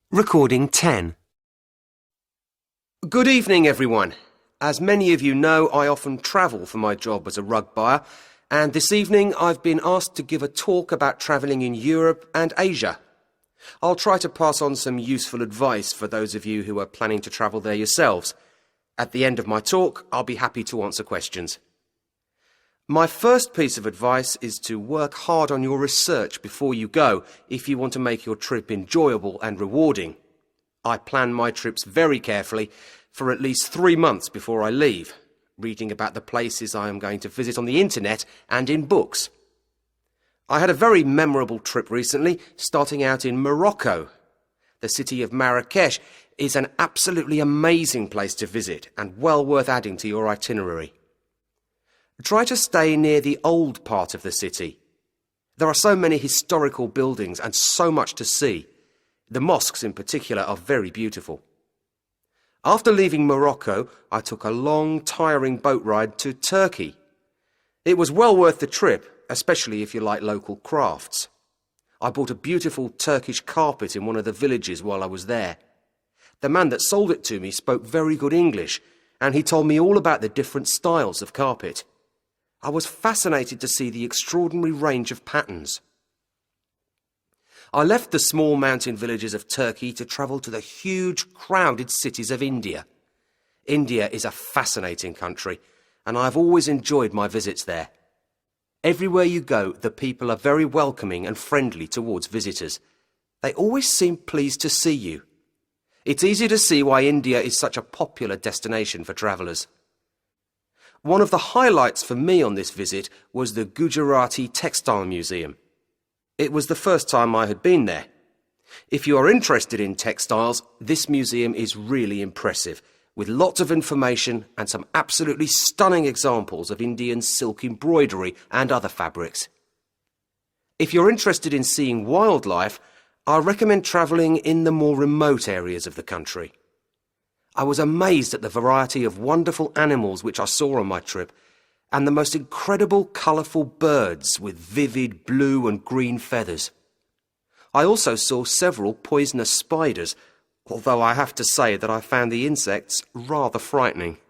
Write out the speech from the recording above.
Recording 10. Good evening, everyone. As many of you know, I often travel for my job as a rug buyer, and this evening I've been asked to give a talk about travelling in Europe and Asia. I'll try to pass on some useful advice for those of you who are planning to travel there yourselves. At the end of my talk, I'll be happy to answer questions. My first piece of advice is to work hard on your research before you go if you want to make your trip enjoyable and rewarding. I plan my trips very carefully for at least 3 months before I leave, reading about the places I am going to visit on the internet and in books. I had a very memorable trip recently, starting out in Morocco. The city of Marrakesh is an absolutely amazing place to visit and well worth adding to your itinerary. Try to stay near the old part of the city. There are so many historical buildings and so much to see. The mosques in particular are very beautiful. After leaving Morocco, I took a long, tiring boat ride to Turkey. It was well worth the trip, especially if you like local crafts. I bought a beautiful Turkish carpet in one of the villages while I was there. The man that sold it to me spoke very good English, and he told me all about the different styles of carpet. I was fascinated to see the extraordinary range of patterns. I left the small mountain villages of Turkey to travel to the huge, crowded cities of India. India is a fascinating country, and I've always enjoyed my visits there. Everywhere you go, the people are very welcoming and friendly towards visitors. They always seem pleased to see you. It's easy to see why India is such a popular destination for travellers. One of the highlights for me on this visit was the Gujarati Textile Museum. It was the first time I had been there. If you are interested in textiles, this museum is really impressive, with lots of information and some absolutely stunning examples of Indian silk embroidery and other fabrics. If you're interested in seeing wildlife, I recommend travelling in the more remote areas of the country. I was amazed at the variety of wonderful animals which I saw on my trip, and the most incredible colourful birds with vivid blue and green feathers. I also saw several poisonous spiders, although I have to say that I found the insects rather frightening.